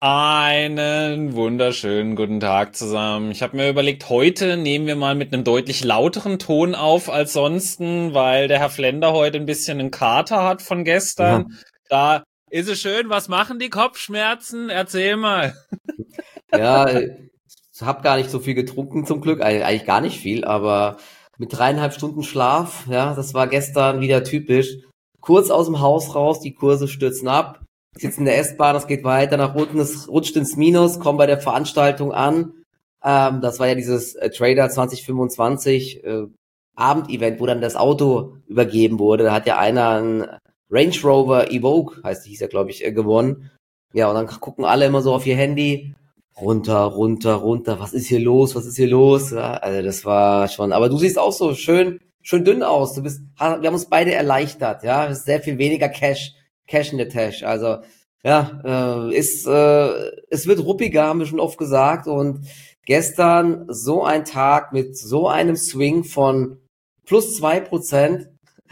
Einen wunderschönen guten Tag zusammen. Ich habe mir überlegt, heute nehmen wir mal mit einem deutlich lauteren Ton auf als sonst, weil der Herr Flender heute ein bisschen einen Kater hat von gestern. Da ist es schön. Was machen die Kopfschmerzen? Erzähl mal. Ja, ich habe gar nicht so viel getrunken zum Glück, eigentlich gar nicht viel, aber mit 3,5 Stunden Schlaf, ja, das war gestern wieder typisch. Kurz aus dem Haus raus, die Kurse stürzen ab. Ich sitze in der S-Bahn, es geht weiter nach unten, es rutscht ins Minus, komme bei der Veranstaltung an. Das war ja dieses Trader 2025 Abendevent, wo dann das Auto übergeben wurde. Da hat ja einer ein Range Rover Evoque, hieß er, glaube ich, gewonnen. Ja, und dann gucken alle immer so auf ihr Handy. Runter, runter, runter. Was ist hier los? Was ist hier los? Ja, also das war schon. Aber du siehst auch so schön dünn aus. Wir haben uns beide erleichtert. Ja, es ist sehr viel weniger Cash in the Tash. Also ja, es wird ruppiger, haben wir schon oft gesagt. Und gestern so ein Tag mit so einem Swing von plus 2%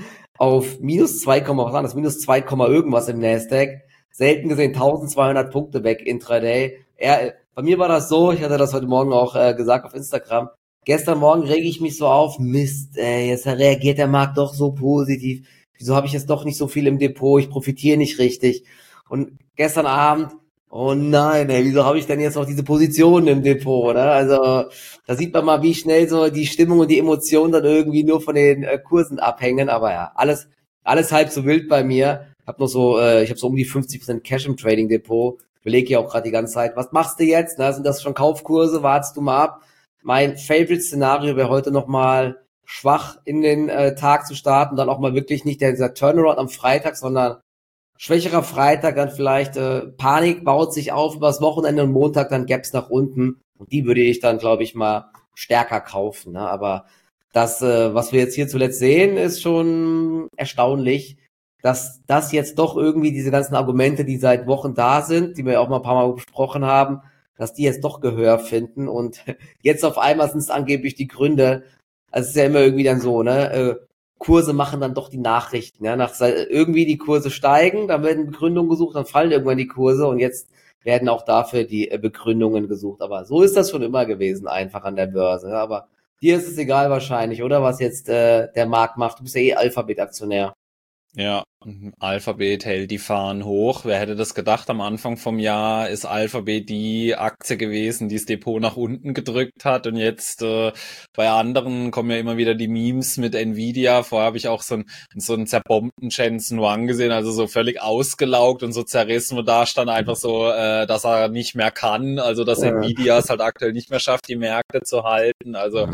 auf minus 2, was war das? Minus 2, irgendwas im Nasdaq. Selten gesehen 1200 Punkte weg intraday. Bei mir war das so, ich hatte das heute Morgen auch gesagt auf Instagram. Gestern Morgen rege ich mich so auf, Mist, jetzt reagiert der Markt doch so positiv. Wieso habe ich jetzt doch nicht so viel im Depot? Ich profitiere nicht richtig. Und gestern Abend, oh nein, wieso habe ich denn jetzt noch diese Positionen im Depot? Oder? Also da sieht man mal, wie schnell so die Stimmung und die Emotionen dann irgendwie nur von den Kursen abhängen. Aber ja, alles halb so wild bei mir. Ich habe so um die 50% Cash im Trading Depot. Überlege ja auch gerade die ganze Zeit, was machst du jetzt? Na, sind das schon Kaufkurse? Wartest du mal ab? Mein Favorite-Szenario wäre heute nochmal schwach in den Tag zu starten, dann auch mal wirklich nicht dieser Turnaround am Freitag, sondern schwächerer Freitag, dann vielleicht Panik baut sich auf übers Wochenende und Montag dann Gaps nach unten. Und die würde ich dann, glaube ich, mal stärker kaufen. Ne? Aber das, was wir jetzt hier zuletzt sehen, ist schon erstaunlich, dass das jetzt doch irgendwie diese ganzen Argumente, die seit Wochen da sind, die wir auch mal ein paar Mal besprochen haben, dass die jetzt doch Gehör finden und jetzt auf einmal sind es angeblich die Gründe. Also es ist ja immer irgendwie dann so, ne? Kurse machen dann doch die Nachrichten, ja? Irgendwie die Kurse steigen, dann werden Begründungen gesucht, dann fallen irgendwann die Kurse und jetzt werden auch dafür die Begründungen gesucht. Aber so ist das schon immer gewesen, einfach an der Börse. Ja? Aber dir ist es egal wahrscheinlich, oder? Was jetzt der Markt macht. Du bist ja eh Alphabet-Aktionär. Ja, Alphabet hält die Fahnen hoch. Wer hätte das gedacht? Am Anfang vom Jahr ist Alphabet die Aktie gewesen, die das Depot nach unten gedrückt hat. Und jetzt bei anderen kommen ja immer wieder die Memes mit Nvidia. Vorher habe ich auch so einen zerbombten Jensen Huang gesehen, also so völlig ausgelaugt und so zerrissen. Und da stand einfach so, dass er nicht mehr kann. Also dass Nvidia es halt aktuell nicht mehr schafft, die Märkte zu halten. Also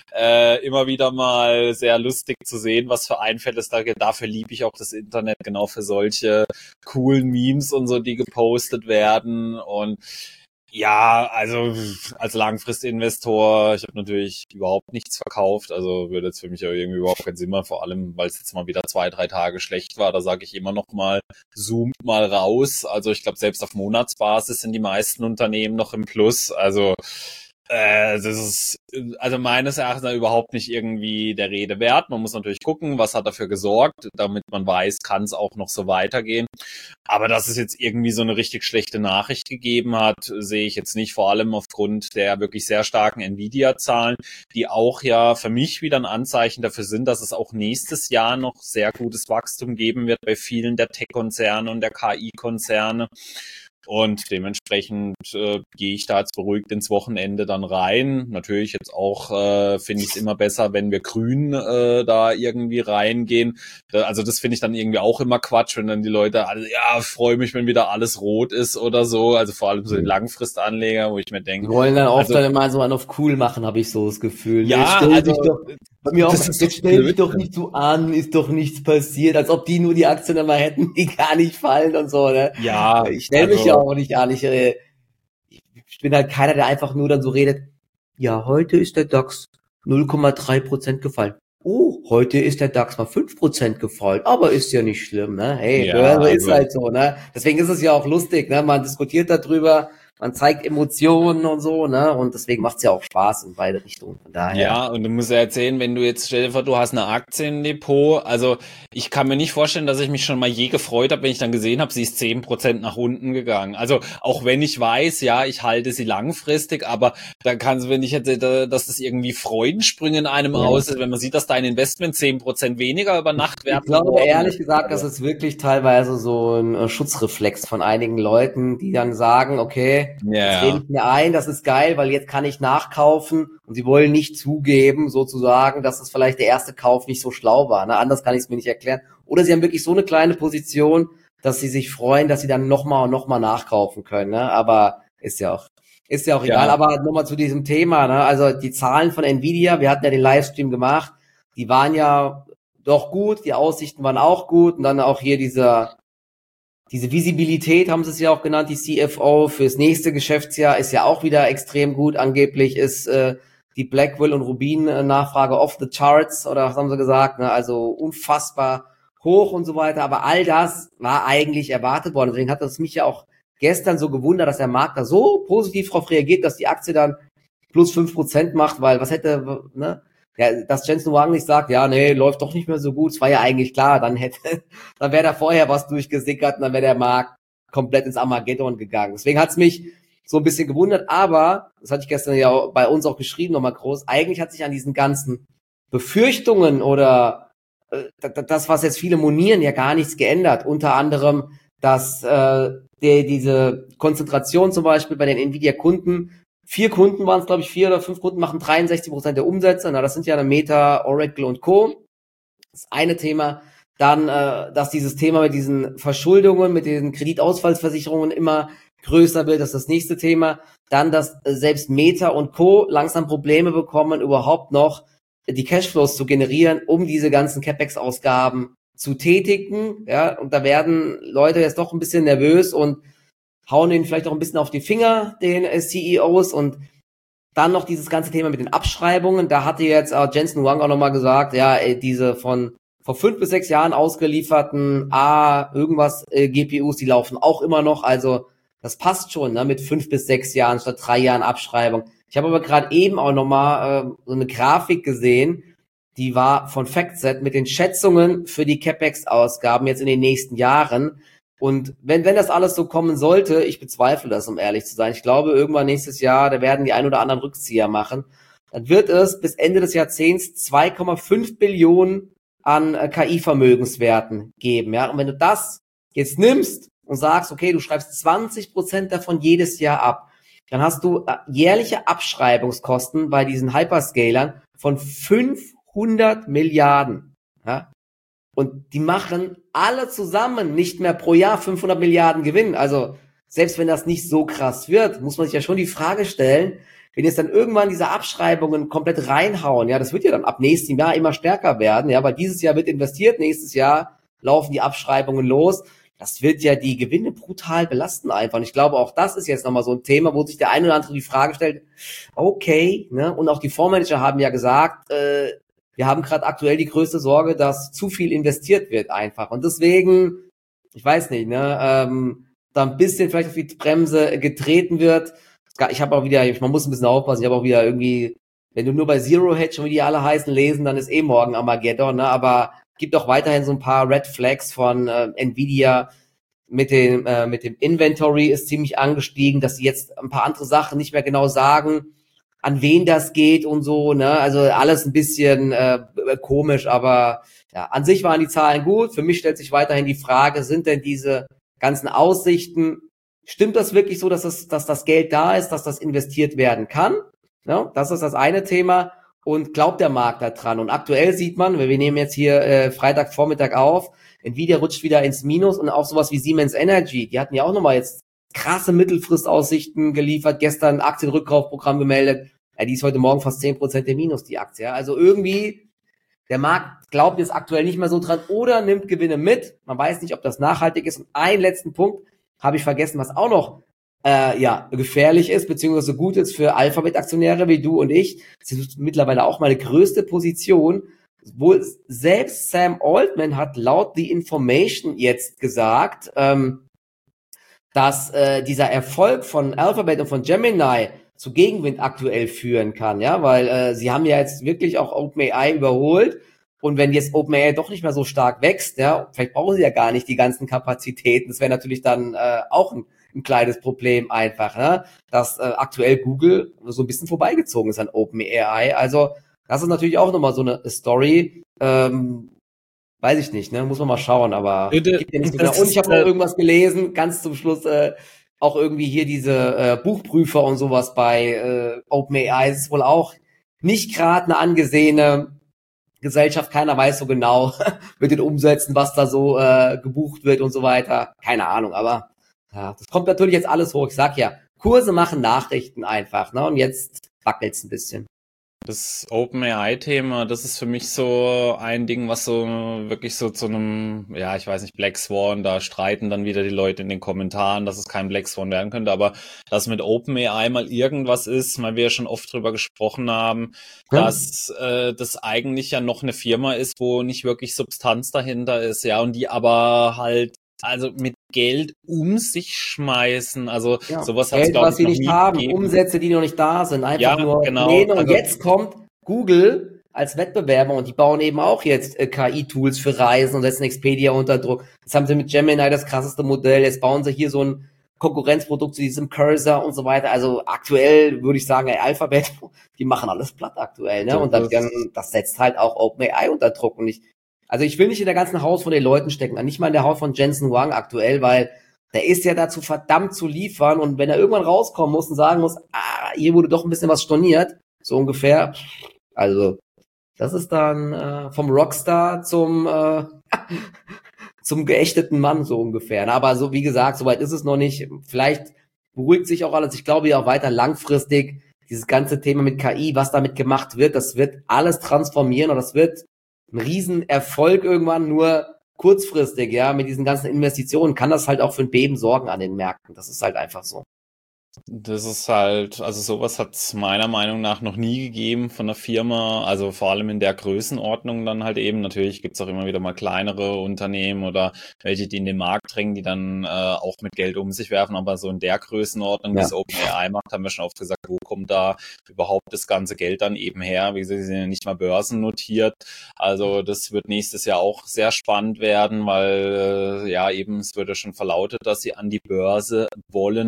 immer wieder mal sehr lustig zu sehen, was für Einfälle es da gibt. Dafür liebe ich auch das Internet, genau für solche coolen Memes und so, die gepostet werden. Und ja, also als Langfristinvestor, ich habe natürlich überhaupt nichts verkauft, also würde jetzt für mich auch irgendwie überhaupt keinen Sinn mehr, vor allem, weil es jetzt mal wieder 2-3 Tage schlecht war, da sage ich immer noch mal, zoomt mal raus. Also ich glaube, selbst auf Monatsbasis sind die meisten Unternehmen noch im Plus, also das ist also meines Erachtens überhaupt nicht irgendwie der Rede wert. Man muss natürlich gucken, was hat dafür gesorgt, damit man weiß, kann es auch noch so weitergehen. Aber dass es jetzt irgendwie so eine richtig schlechte Nachricht gegeben hat, sehe ich jetzt nicht, vor allem aufgrund der wirklich sehr starken Nvidia-Zahlen, die auch ja für mich wieder ein Anzeichen dafür sind, dass es auch nächstes Jahr noch sehr gutes Wachstum geben wird bei vielen der Tech-Konzerne und der KI-Konzerne. Und dementsprechend gehe ich da jetzt beruhigt ins Wochenende dann rein. Natürlich jetzt auch finde ich es immer besser, wenn wir grün da irgendwie reingehen. Also das finde ich dann irgendwie auch immer Quatsch, wenn dann die Leute, ja, freue mich, wenn wieder alles rot ist oder so. Also vor allem so die Langfristanleger, wo ich mir denke. Die wollen dann oft dann immer so einen auf cool machen, habe ich so das Gefühl. Ja, bei mir auch, jetzt stell dich doch nicht so an, ist doch nichts passiert, als ob die nur die Aktien immer hätten, die gar nicht fallen und so, ne? Ja. Ich stelle mich ja auch nicht an. Ich bin halt keiner, der einfach nur dann so redet, ja, heute ist der DAX 0,3% gefallen. Oh, heute ist der DAX mal 5% gefallen, aber ist ja nicht schlimm, ne? Hey, ja, Börse ist halt so, ne? Deswegen ist es ja auch lustig, ne? Man diskutiert darüber, man zeigt Emotionen und so, ne? Und deswegen macht's ja auch Spaß in beide Richtungen. Von daher. Ja, und du musst ja erzählen, wenn du jetzt, stell dir vor, du hast eine Aktie im Depot, also ich kann mir nicht vorstellen, dass ich mich schon mal je gefreut habe, wenn ich dann gesehen habe, sie ist 10% nach unten gegangen. Also auch wenn ich weiß, ja, ich halte sie langfristig, aber da kannst du, wenn ich hätte, dass das irgendwie Freudensprünge in einem aus ist, wenn man sieht, dass dein Investment 10% weniger über Nacht wert Ich glaube, geworden ehrlich ist. gesagt, das ist wirklich teilweise so ein Schutzreflex von einigen Leuten, die dann sagen, okay, jetzt rede Ja, ich mir ein, das ist geil, weil jetzt kann ich nachkaufen und sie wollen nicht zugeben, sozusagen, dass es vielleicht der erste Kauf nicht so schlau war. Ne? Anders kann ich es mir nicht erklären. Oder sie haben wirklich so eine kleine Position, dass sie sich freuen, dass sie dann nochmal und nochmal nachkaufen können. Ne? Aber ist ja auch egal. ja, Aber nochmal zu diesem Thema. Ne? Also die Zahlen von Nvidia, wir hatten ja den Livestream gemacht, die waren ja doch gut, die Aussichten waren auch gut und dann auch hier diese Visibilität, haben sie es ja auch genannt, die CFO fürs nächste Geschäftsjahr ist ja auch wieder extrem gut. Angeblich ist die Blackwell und Rubin Nachfrage off the charts oder was haben sie gesagt, ne? Also unfassbar hoch und so weiter, aber all das war eigentlich erwartet worden. Deswegen hat das mich ja auch gestern so gewundert, dass der Markt da so positiv drauf reagiert, dass die Aktie dann plus 5% macht, weil was hätte, ne? Ja, dass Jensen Huang nicht sagt, ja, nee, läuft doch nicht mehr so gut, es war ja eigentlich klar, dann wäre da vorher was durchgesickert und dann wäre der Markt komplett ins Armageddon gegangen. Deswegen hat's mich so ein bisschen gewundert, aber, das hatte ich gestern ja bei uns auch geschrieben, nochmal groß, eigentlich hat sich an diesen ganzen Befürchtungen oder das, was jetzt viele monieren, ja gar nichts geändert. Unter anderem, dass diese Konzentration zum Beispiel bei den Nvidia-Kunden 4 Kunden waren es, glaube ich, 4 oder 5 Kunden machen 63% der Umsätze. Na, das sind ja eine Meta, Oracle und Co. Das eine Thema. Dann, dass dieses Thema mit diesen Verschuldungen, mit diesen Kreditausfallsversicherungen immer größer wird. Das ist das nächste Thema. Dann, dass selbst Meta und Co. langsam Probleme bekommen, überhaupt noch die Cashflows zu generieren, um diese ganzen CapEx-Ausgaben zu tätigen. Ja, und da werden Leute jetzt doch ein bisschen nervös und hauen denen vielleicht auch ein bisschen auf die Finger, den CEOs, und dann noch dieses ganze Thema mit den Abschreibungen. Da hatte jetzt Jensen Huang auch nochmal gesagt, ja, diese von vor 5 bis 6 Jahren ausgelieferten GPUs, die laufen auch immer noch. Also das passt schon, ne, mit 5 bis 6 Jahren statt 3 Jahren Abschreibung. Ich habe aber gerade eben auch nochmal so eine Grafik gesehen, die war von FactSet mit den Schätzungen für die CapEx-Ausgaben jetzt in den nächsten Jahren. Und wenn das alles so kommen sollte, ich bezweifle das, um ehrlich zu sein. Ich glaube, irgendwann nächstes Jahr, da werden die ein oder anderen Rückzieher machen. Dann wird es bis Ende des Jahrzehnts 2,5 Billionen an KI-Vermögenswerten geben. Ja, und wenn du das jetzt nimmst und sagst, okay, du schreibst 20% davon jedes Jahr ab, dann hast du jährliche Abschreibungskosten bei diesen Hyperscalern von 500 Milliarden. Ja? Und die machen alle zusammen nicht mehr pro Jahr 500 Milliarden Gewinn. Also selbst wenn das nicht so krass wird, muss man sich ja schon die Frage stellen, wenn jetzt dann irgendwann diese Abschreibungen komplett reinhauen, ja, das wird ja dann ab nächstem Jahr immer stärker werden, ja, weil dieses Jahr wird investiert, nächstes Jahr laufen die Abschreibungen los. Das wird ja die Gewinne brutal belasten einfach. Und ich glaube, auch das ist jetzt nochmal so ein Thema, wo sich der eine oder andere die Frage stellt, okay, ne, und auch die Fondsmanager haben ja gesagt, wir haben gerade aktuell die größte Sorge, dass zu viel investiert wird einfach. Und deswegen, ich weiß nicht, ne, da ein bisschen vielleicht auf die Bremse getreten wird. Ich habe auch wieder, man muss ein bisschen aufpassen, ich habe auch wieder irgendwie, wenn du nur bei Zero Hedge und wie die alle heißen lesen, dann ist morgen Armageddon, ne, aber gibt auch weiterhin so ein paar Red Flags von Nvidia mit dem Inventory ist ziemlich angestiegen, dass sie jetzt ein paar andere Sachen nicht mehr genau sagen, an wen das geht und so, ne, also alles ein bisschen komisch, aber ja, an sich waren die Zahlen gut. Für mich stellt sich weiterhin die Frage, sind denn diese ganzen Aussichten, stimmt das wirklich so, dass das Geld da ist, dass das investiert werden kann? Ja, das ist das eine Thema. Und glaubt der Markt da dran? Und aktuell sieht man, wir nehmen jetzt hier Freitagvormittag auf, Nvidia rutscht wieder ins Minus und auch sowas wie Siemens Energy, die hatten ja auch nochmal jetzt krasse Mittelfristaussichten geliefert, gestern Aktienrückkaufprogramm gemeldet. Ja, die ist heute Morgen fast 10% im Minus, die Aktie. Ja. Also irgendwie, der Markt glaubt jetzt aktuell nicht mehr so dran oder nimmt Gewinne mit. Man weiß nicht, ob das nachhaltig ist. Und einen letzten Punkt habe ich vergessen, was auch noch gefährlich ist, beziehungsweise gut ist für Alphabet-Aktionäre wie du und ich. Das ist mittlerweile auch meine größte Position. Wohl selbst Sam Altman hat laut The Information jetzt gesagt, dass dieser Erfolg von Alphabet und von Gemini zu Gegenwind aktuell führen kann, ja, weil sie haben ja jetzt wirklich auch OpenAI überholt und wenn jetzt OpenAI doch nicht mehr so stark wächst, ja, vielleicht brauchen sie ja gar nicht die ganzen Kapazitäten, das wäre natürlich dann auch ein kleines Problem einfach, ne, dass aktuell Google so ein bisschen vorbeigezogen ist an OpenAI, also das ist natürlich auch nochmal so eine Story, weiß ich nicht, ne? Muss man mal schauen, aber gibt ja nicht so genau. Und ich habe noch irgendwas gelesen, ganz zum Schluss, auch irgendwie hier diese Buchprüfer und sowas bei OpenAI. Es ist wohl auch nicht gerade eine angesehene Gesellschaft. Keiner weiß so genau mit den Umsätzen, was da so gebucht wird und so weiter. Keine Ahnung, aber ja, das kommt natürlich jetzt alles hoch. Ich sag ja, Kurse machen Nachrichten einfach, ne? Und jetzt wackelt's ein bisschen. Das OpenAI-Thema, das ist für mich so ein Ding, was so wirklich so zu einem, ja, ich weiß nicht, Black Swan, da streiten dann wieder die Leute in den Kommentaren, dass es kein Black Swan werden könnte, aber dass mit OpenAI mal irgendwas ist, weil wir ja schon oft drüber gesprochen haben, dass das eigentlich ja noch eine Firma ist, wo nicht wirklich Substanz dahinter ist, ja, und die aber halt also mit Geld um sich schmeißen, also sowas hat es, Geld, glaube was ich, sie noch nicht nie haben, gegeben. Umsätze, die noch nicht da sind, einfach nur genau. Pläne. Und Also, jetzt kommt Google als Wettbewerber und die bauen eben auch jetzt KI-Tools für Reisen und setzen Expedia unter Druck. Jetzt haben sie mit Gemini das krasseste Modell, jetzt bauen sie hier so ein Konkurrenzprodukt zu diesem Cursor und so weiter. Also aktuell würde ich sagen, Alphabet, die machen alles platt aktuell, ne? Und das setzt halt auch OpenAI unter Druck. Und ich will nicht in der ganzen Haus von den Leuten stecken, nicht mal in der Haus von Jensen Huang aktuell, weil der ist ja dazu verdammt zu liefern und wenn er irgendwann rauskommen muss und sagen muss, hier wurde doch ein bisschen was storniert, so ungefähr, also das ist dann vom Rockstar zum zum geächteten Mann so ungefähr. Aber so wie gesagt, soweit ist es noch nicht. Vielleicht beruhigt sich auch alles. Ich glaube ja auch weiter langfristig dieses ganze Thema mit KI, was damit gemacht wird, das wird alles transformieren und das wird ein Riesenerfolg irgendwann, nur kurzfristig, ja, mit diesen ganzen Investitionen kann das halt auch für ein Beben sorgen an den Märkten. Das ist halt einfach so. Das ist halt, also sowas hat es meiner Meinung nach noch nie gegeben von einer Firma, also vor allem in der Größenordnung dann halt eben. Natürlich gibt's auch immer wieder mal kleinere Unternehmen oder welche, die in den Markt drängen, die dann auch mit Geld um sich werfen, aber so in der Größenordnung, wie es OpenAI macht, haben wir schon oft gesagt, wo kommt da überhaupt das ganze Geld dann eben her? Wie gesagt, sie sind ja nicht mal börsennotiert, also das wird nächstes Jahr auch sehr spannend werden, weil ja eben, es wird ja schon verlautet, dass sie an die Börse wollen.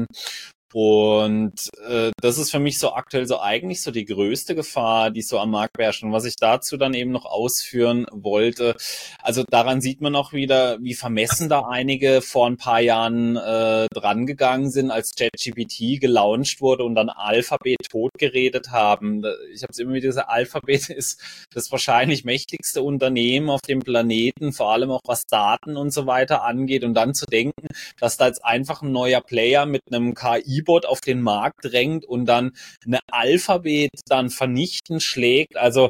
Und das ist für mich so aktuell so eigentlich so die größte Gefahr, die so am Markt herrscht. Und was ich dazu dann eben noch ausführen wollte, also daran sieht man auch wieder, wie vermessen da einige vor ein paar Jahren dran gegangen sind, als ChatGPT gelauncht wurde und dann Alphabet totgeredet haben. Ich habe es immer wieder gesagt, Alphabet ist das wahrscheinlich mächtigste Unternehmen auf dem Planeten, vor allem auch was Daten und so weiter angeht. Und dann zu denken, dass da jetzt einfach ein neuer Player mit einem KI-Bot auf den Markt drängt und dann eine Alphabet dann vernichtend schlägt. Also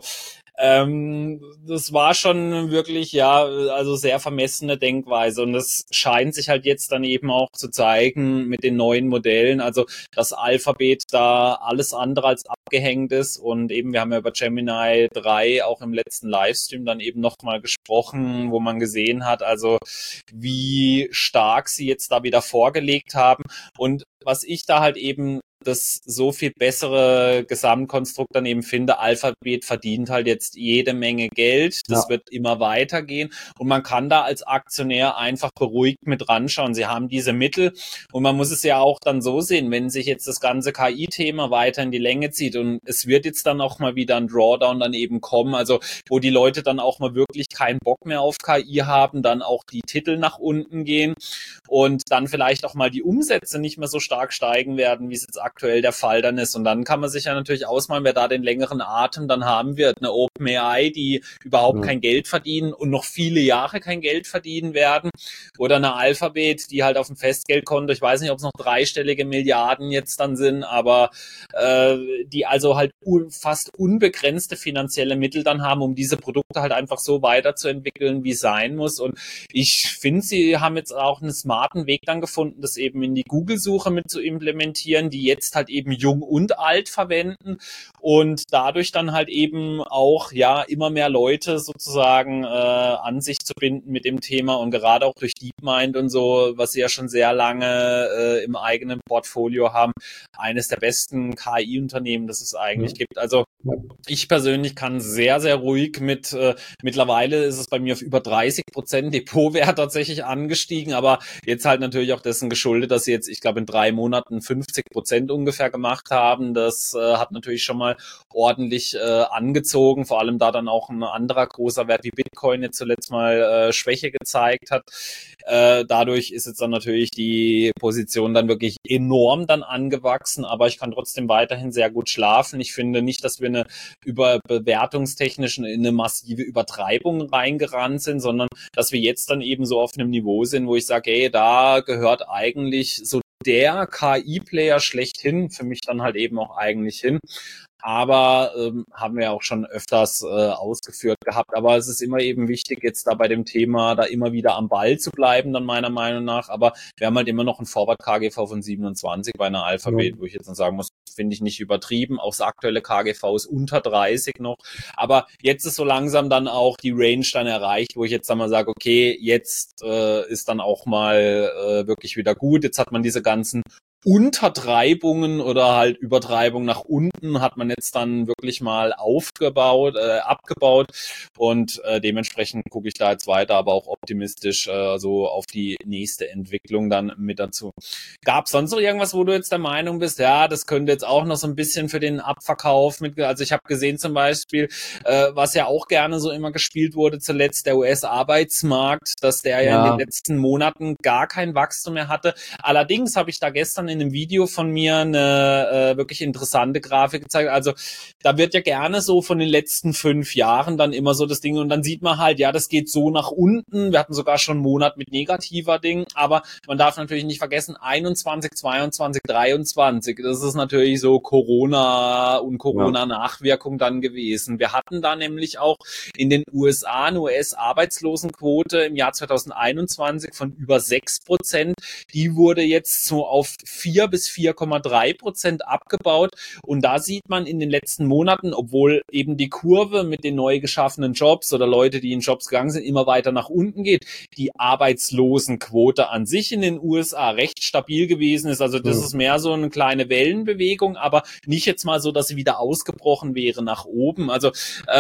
das war schon wirklich, ja, also sehr vermessene Denkweise und das scheint sich halt jetzt dann eben auch zu zeigen mit den neuen Modellen, also das Alphabet da alles andere als abgehängt ist und eben, wir haben ja über Gemini 3 auch im letzten Livestream dann eben nochmal gesprochen, wo man gesehen hat, also wie stark sie jetzt da wieder vorgelegt haben und was ich da halt eben das so viel bessere Gesamtkonstrukt dann eben finde, Alphabet verdient halt jetzt jede Menge Geld, das wird immer weitergehen und man kann da als Aktionär einfach beruhigt mit ranschauen. Sie haben diese Mittel und man muss es ja auch dann so sehen, wenn sich jetzt das ganze KI-Thema weiter in die Länge zieht und es wird jetzt dann auch mal wieder ein Drawdown dann eben kommen, also wo die Leute dann auch mal wirklich keinen Bock mehr auf KI haben, dann auch die Titel nach unten gehen und dann vielleicht auch mal die Umsätze nicht mehr so stark steigen werden, wie es jetzt aktuell der Fall dann ist. Und dann kann man sich ja natürlich ausmalen, wer da den längeren Atem dann haben wird. Eine OpenAI, die überhaupt kein Geld verdienen und noch viele Jahre kein Geld verdienen werden. Oder eine Alphabet, die halt auf dem Festgeldkonto, ich weiß nicht, ob es noch dreistellige Milliarden jetzt dann sind, aber die also halt fast unbegrenzte finanzielle Mittel dann haben, um diese Produkte halt einfach so weiterzuentwickeln, wie es sein muss. Und ich finde, sie haben jetzt auch einen smarten Weg dann gefunden, das eben in die Google-Suche mit zu implementieren, die jetzt halt eben jung und alt verwenden und dadurch dann halt eben auch ja immer mehr Leute sozusagen an sich zu binden mit dem Thema und gerade auch durch DeepMind und so, was sie ja schon sehr lange im eigenen Portfolio haben, eines der besten KI-Unternehmen, das es eigentlich gibt. Also ich persönlich kann sehr, sehr ruhig mittlerweile ist es bei mir auf über 30% Depotwert tatsächlich angestiegen, aber jetzt halt natürlich auch dessen geschuldet, dass sie jetzt, ich glaube, in 3 Monaten 50% ungefähr gemacht haben. Das hat natürlich schon mal ordentlich angezogen, vor allem da dann auch ein anderer großer Wert wie Bitcoin jetzt zuletzt mal Schwäche gezeigt hat. Dadurch ist jetzt dann natürlich die Position dann wirklich enorm dann angewachsen, aber ich kann trotzdem weiterhin sehr gut schlafen. Ich finde nicht, dass wir über bewertungstechnisch in eine massive Übertreibung reingerannt sind, sondern dass wir jetzt dann eben so auf einem Niveau sind, wo ich sage, hey, da gehört eigentlich so der KI-Player schlechthin, für mich dann halt eben auch eigentlich hin. Aber haben wir auch schon öfters ausgeführt gehabt. Aber es ist immer eben wichtig, jetzt da bei dem Thema da immer wieder am Ball zu bleiben, dann meiner Meinung nach. Aber wir haben halt immer noch ein Forward-KGV von 27 bei einer Alphabet, wo ich jetzt dann sagen muss, finde ich nicht übertrieben. Auch das aktuelle KGV ist unter 30 noch. Aber jetzt ist so langsam dann auch die Range dann erreicht, wo ich jetzt dann mal sage, okay, jetzt ist dann auch mal wirklich wieder gut. Jetzt hat man diese ganzen Untertreibungen oder halt Übertreibung nach unten hat man jetzt dann wirklich mal abgebaut und dementsprechend gucke ich da jetzt weiter, aber auch optimistisch so auf die nächste Entwicklung dann mit dazu. Gab es sonst noch irgendwas, wo du jetzt der Meinung bist, ja, das könnte jetzt auch noch so ein bisschen für den Abverkauf also ich habe gesehen zum Beispiel, was ja auch gerne so immer gespielt wurde zuletzt, der US-Arbeitsmarkt, dass der ja in den letzten Monaten gar kein Wachstum mehr hatte. Allerdings habe ich da gestern in einem Video von mir eine wirklich interessante Grafik gezeigt. Also da wird ja gerne so von den letzten 5 Jahren dann immer so das Ding und dann sieht man halt, ja, das geht so nach unten. Wir hatten sogar schon einen Monat mit negativer Ding, aber man darf natürlich nicht vergessen, 21, 22, 23, das ist natürlich so Corona und Corona-Nachwirkung dann gewesen. Wir hatten da nämlich auch in den USA eine US-Arbeitslosenquote im Jahr 2021 von über 6%. Die wurde jetzt so auf 4 bis 4,3% abgebaut und da sieht man in den letzten Monaten, obwohl eben die Kurve mit den neu geschaffenen Jobs oder Leute, die in Jobs gegangen sind, immer weiter nach unten geht, die Arbeitslosenquote an sich in den USA recht stabil gewesen ist. Also das ist mehr so eine kleine Wellenbewegung, aber nicht jetzt mal so, dass sie wieder ausgebrochen wäre nach oben. Also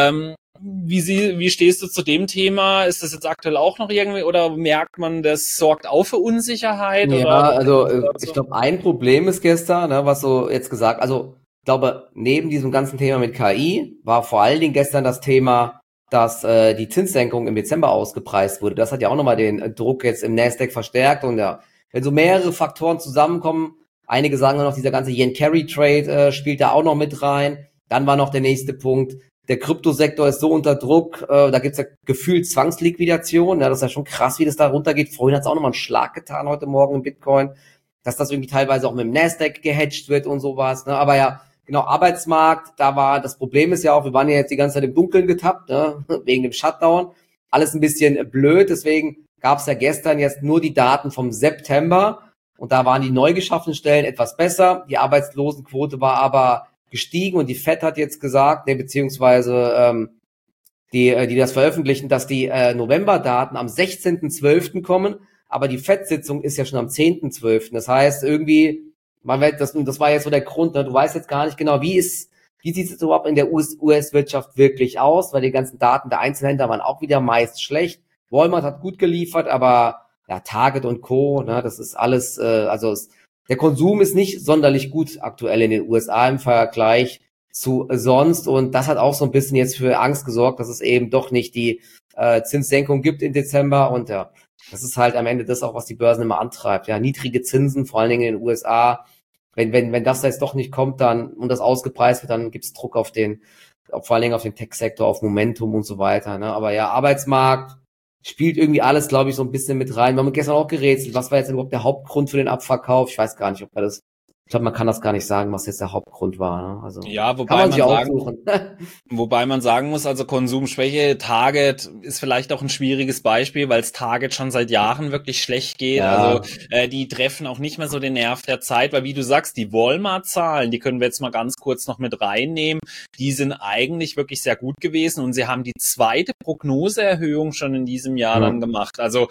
wie stehst du zu dem Thema? Ist das jetzt aktuell auch noch irgendwie oder merkt man, das sorgt auch für Unsicherheit? Ja, oder? also ich glaube, ein Problem ist gestern, ne, was so jetzt gesagt, also ich glaube, neben diesem ganzen Thema mit KI war vor allen Dingen gestern das Thema, dass die Zinssenkung im Dezember ausgepreist wurde. Das hat ja auch nochmal den Druck jetzt im Nasdaq verstärkt und ja, wenn so mehrere Faktoren zusammenkommen, einige sagen noch, dieser ganze Yen-Carry-Trade spielt da auch noch mit rein. Dann war noch der nächste Punkt, der Kryptosektor ist so unter Druck, da gibt's ja gefühlt Zwangsliquidation, ja, das ist ja schon krass, wie das da runtergeht. Vorhin hat's auch nochmal einen Schlag getan heute Morgen im Bitcoin, dass das irgendwie teilweise auch mit dem Nasdaq gehatcht wird und sowas, ne? Aber ja, genau, Arbeitsmarkt, das Problem ist ja auch, wir waren ja jetzt die ganze Zeit im Dunkeln getappt, ne? Wegen dem Shutdown, alles ein bisschen blöd, deswegen gab's ja gestern jetzt nur die Daten vom September und da waren die neu geschaffenen Stellen etwas besser, die Arbeitslosenquote war aber gestiegen und die Fed hat jetzt gesagt, beziehungsweise die das veröffentlichen, dass die November-Daten am 16.12. kommen, aber die Fed-Sitzung ist ja schon am 10.12. Das heißt, irgendwie, das war jetzt so der Grund, ne? Du weißt jetzt gar nicht genau, wie sieht es überhaupt in der US-Wirtschaft wirklich aus, weil die ganzen Daten der Einzelhändler waren auch wieder meist schlecht. Walmart hat gut geliefert, aber ja, Target und Co., ne, das ist alles, der Konsum ist nicht sonderlich gut aktuell in den USA im Vergleich zu sonst und das hat auch so ein bisschen jetzt für Angst gesorgt, dass es eben doch nicht die Zinssenkung gibt im Dezember und ja, das ist halt am Ende das auch, was die Börsen immer antreibt. Ja, niedrige Zinsen, vor allen Dingen in den USA. Wenn das jetzt doch nicht kommt, dann und das ausgepreist wird, dann gibt's Druck vor allen Dingen auf den Tech-Sektor, auf Momentum und so weiter. Ne? Aber ja, Arbeitsmarkt spielt irgendwie alles, glaube ich, so ein bisschen mit rein. Wir haben gestern auch gerätselt, was war jetzt überhaupt der Hauptgrund für den Abverkauf? Ich weiß gar nicht, ob wir das Ich glaube, man kann das gar nicht sagen, was jetzt der Hauptgrund war. Ne? Also Ja, kann man sich aussuchen. wobei man sagen muss, also Konsumschwäche, Target ist vielleicht auch ein schwieriges Beispiel, weil es Target schon seit Jahren wirklich schlecht geht. Ja. Also die treffen auch nicht mehr so den Nerv der Zeit, weil wie du sagst, die Walmart-Zahlen, die können wir jetzt mal ganz kurz noch mit reinnehmen, die sind eigentlich wirklich sehr gut gewesen und sie haben die zweite Prognoseerhöhung schon in diesem Jahr dann gemacht. Also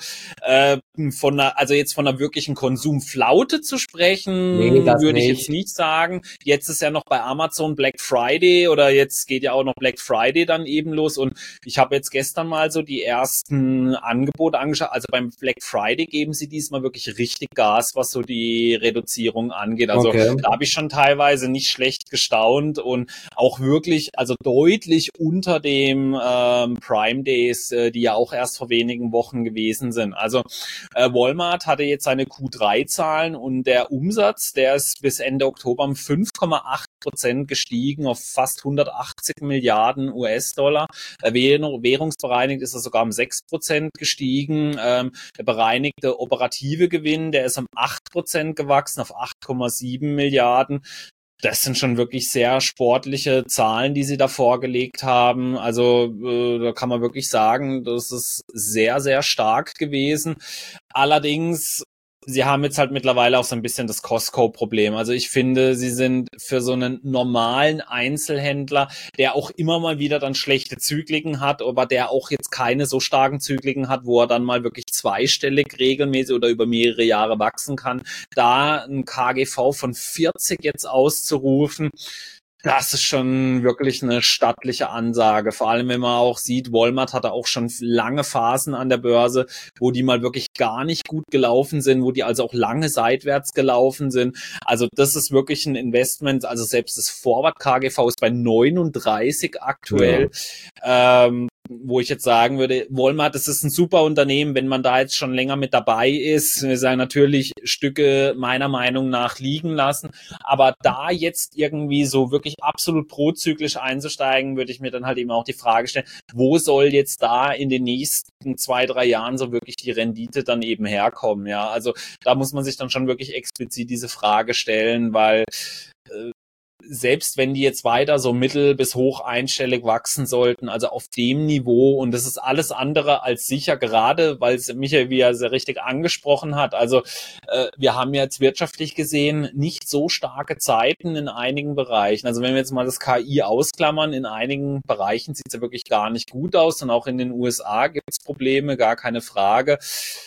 jetzt von einer wirklichen Konsumflaute zu sprechen, würde ich jetzt nicht sagen. Jetzt ist ja noch bei Amazon Black Friday oder jetzt geht ja auch noch Black Friday dann eben los und ich habe jetzt gestern mal so die ersten Angebote angeschaut. Also beim Black Friday geben sie diesmal wirklich richtig Gas, was so die Reduzierung angeht. Also da habe ich schon teilweise nicht schlecht gestaunt und auch wirklich, also deutlich unter dem Prime Days, die ja auch erst vor wenigen Wochen gewesen sind. Also Walmart hatte jetzt seine Q3-Zahlen und der Umsatz, der ist bis Ende Oktober um 5,8% gestiegen auf fast 180 Milliarden US-Dollar. Währungsbereinigt ist er sogar um 6% gestiegen. Der bereinigte operative Gewinn, der ist um 8% gewachsen auf 8,7 Milliarden. Das sind schon wirklich sehr sportliche Zahlen, die sie da vorgelegt haben. Also da kann man wirklich sagen, das ist sehr, sehr stark gewesen. Allerdings, sie haben jetzt halt mittlerweile auch so ein bisschen das Costco-Problem. Also ich finde, sie sind für so einen normalen Einzelhändler, der auch immer mal wieder dann schlechte Zykliken hat, aber der auch jetzt keine so starken Zykliken hat, wo er dann mal wirklich zweistellig regelmäßig oder über mehrere Jahre wachsen kann, da ein KGV von 40 jetzt auszurufen, das ist schon wirklich eine stattliche Ansage. Vor allem, wenn man auch sieht, Walmart hatte auch schon lange Phasen an der Börse, wo die mal wirklich gar nicht gut gelaufen sind, wo die also auch lange seitwärts gelaufen sind. Also das ist wirklich ein Investment. Also selbst das Forward KGV ist bei 39 aktuell. Ja. Wo ich jetzt sagen würde, Walmart, das ist ein super Unternehmen, wenn man da jetzt schon länger mit dabei ist, wir sagen natürlich Stücke meiner Meinung nach liegen lassen, aber da jetzt irgendwie so wirklich absolut prozyklisch einzusteigen, würde ich mir dann halt eben auch die Frage stellen, wo soll jetzt da in den nächsten 2-3 Jahren so wirklich die Rendite dann eben herkommen, ja, also da muss man sich dann schon wirklich explizit diese Frage stellen, weil selbst wenn die jetzt weiter so mittel- bis hoch einstellig wachsen sollten, also auf dem Niveau, und das ist alles andere als sicher, gerade weil es Michael, wie er sehr richtig angesprochen hat, also wir haben jetzt wirtschaftlich gesehen nicht so starke Zeiten in einigen Bereichen. Also wenn wir jetzt mal das KI ausklammern, in einigen Bereichen sieht es ja wirklich gar nicht gut aus und auch in den USA gibt es Probleme, gar keine Frage.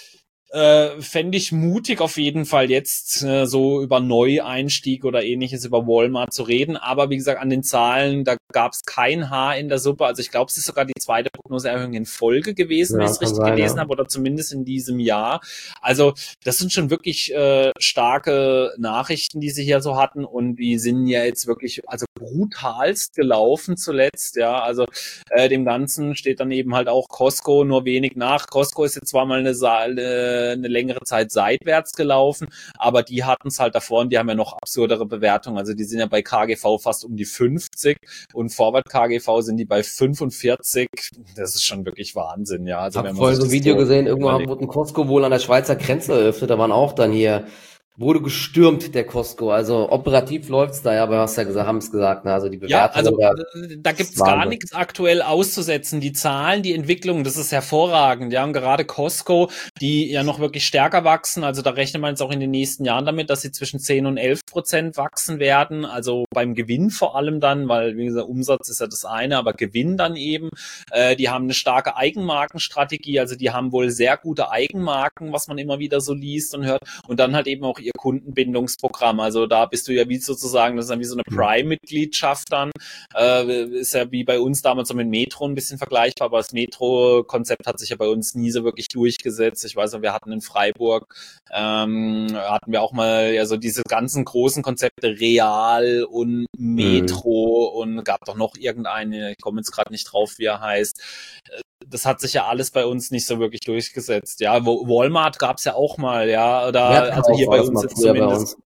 Fände ich mutig auf jeden Fall jetzt so über Neueinstieg oder ähnliches über Walmart zu reden, aber wie gesagt an den Zahlen, da gab es kein Haar in der Suppe, also ich glaube es ist sogar die zweite Prognoseerhöhung in Folge gewesen, wenn ich es richtig gelesen habe oder zumindest in diesem Jahr, also das sind schon wirklich starke Nachrichten, die sie hier so hatten und die sind ja jetzt wirklich also brutalst gelaufen zuletzt, ja, also dem Ganzen steht dann eben halt auch Costco nur wenig nach. Costco ist jetzt zwar mal eine längere Zeit seitwärts gelaufen, aber die hatten es halt davor und die haben ja noch absurdere Bewertungen. Also die sind ja bei KGV fast um die 50 und Forward KGV sind die bei 45. Das ist schon wirklich Wahnsinn, ja. Also ich habe vorhin so ein Video gesehen, irgendwann wurde ein Costco wohl an der Schweizer Grenze eröffnet, da waren auch dann hier wurde gestürmt, der Costco. Also operativ läuft's da, ja, aber hast ja gesagt, haben es gesagt, ne? Also die Bewertung. Ja, also da gibt's gar nichts aktuell auszusetzen. Die Zahlen, die Entwicklung, das ist hervorragend. Ja, und gerade Costco, die ja noch wirklich stärker wachsen, also da rechnet man jetzt auch in den nächsten Jahren damit, dass sie zwischen 10 und 11% wachsen werden. Also beim Gewinn vor allem dann, weil wie gesagt, Umsatz ist ja das eine, aber Gewinn dann eben. Die haben eine starke Eigenmarkenstrategie, also die haben wohl sehr gute Eigenmarken, was man immer wieder so liest und hört. Und dann halt eben auch ihr Kundenbindungsprogramm. Also da bist du ja wie sozusagen, das ist dann wie so eine Prime-Mitgliedschaft dann. Ist ja wie bei uns damals so mit Metro ein bisschen vergleichbar, aber das Metro-Konzept hat sich ja bei uns nie so wirklich durchgesetzt. Ich weiß noch, wir hatten in Freiburg, hatten wir auch mal ja so diese ganzen großen Konzepte Real und Metro und gab doch noch irgendeine, ich komme jetzt gerade nicht drauf, wie er heißt. Das hat sich ja alles bei uns nicht so wirklich durchgesetzt. Ja, Walmart gab's ja auch mal, ja, oder also hier bei uns jetzt zumindest.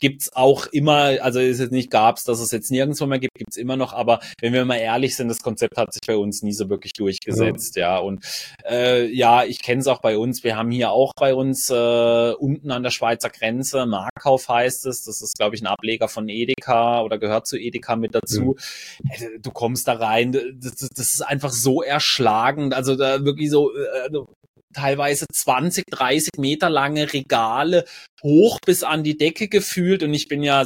gibt's auch immer, also ist jetzt nicht gab's, dass es jetzt nirgendwo mehr gibt, gibt's immer noch, aber wenn wir mal ehrlich sind, das Konzept hat sich bei uns nie so wirklich durchgesetzt, ja. Und ja, ich kenne es auch bei uns. Wir haben hier auch bei uns unten an der Schweizer Grenze, Markkauf heißt es, das ist, glaube ich, ein Ableger von Edeka oder gehört zu Edeka mit dazu. Du kommst da rein, das ist einfach so erschlagend, also da wirklich so teilweise 20, 30 Meter lange Regale hoch bis an die Decke gefühlt, und ich bin ja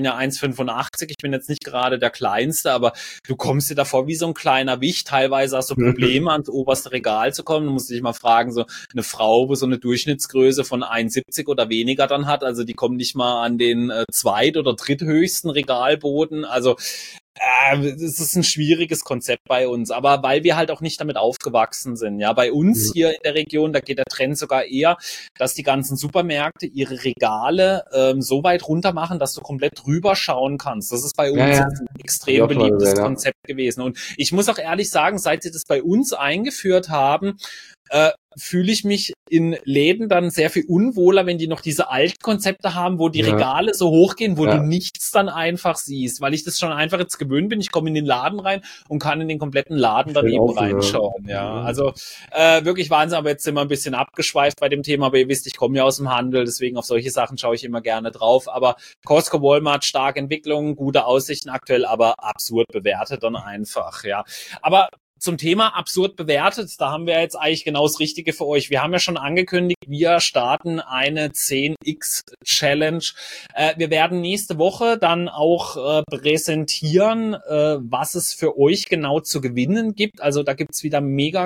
1,85, ich bin jetzt nicht gerade der Kleinste, aber du kommst dir davor wie so ein kleiner Wicht, teilweise hast du Probleme ans oberste Regal zu kommen, du musst dich mal fragen, so eine Frau, wo so eine Durchschnittsgröße von 1,70 oder weniger dann hat, also die kommen nicht mal an den zweit- oder dritthöchsten Regalboden, also das ist ein schwieriges Konzept bei uns, aber weil wir halt auch nicht damit aufgewachsen sind. Ja, bei uns hier in der Region, da geht der Trend sogar eher, dass die ganzen Supermärkte ihre Regale so weit runter machen, dass du komplett drüber schauen kannst. Das ist bei uns jetzt ein extrem beliebtes Konzept gewesen. Und ich muss auch ehrlich sagen, seit sie das bei uns eingeführt haben, fühle ich mich in Läden dann sehr viel unwohler, wenn die noch diese Altkonzepte haben, wo die Regale so hochgehen, wo du nichts dann einfach siehst, weil ich das schon einfach jetzt gewöhnt bin. Ich komme in den Laden rein und kann in den kompletten Laden dann eben reinschauen. Ja, also wirklich Wahnsinn, aber jetzt sind wir ein bisschen abgeschweift bei dem Thema, aber ihr wisst, ich komme ja aus dem Handel, deswegen auf solche Sachen schaue ich immer gerne drauf, aber Costco, Walmart, starke Entwicklungen, gute Aussichten aktuell, aber absurd bewertet dann einfach, ja. Aber zum Thema absurd bewertet, da haben wir jetzt eigentlich genau das Richtige für euch. Wir haben ja schon angekündigt, wir starten eine 10x Challenge. Wir werden nächste Woche dann auch präsentieren, was es für euch genau zu gewinnen gibt. Also da gibt's wieder einen mega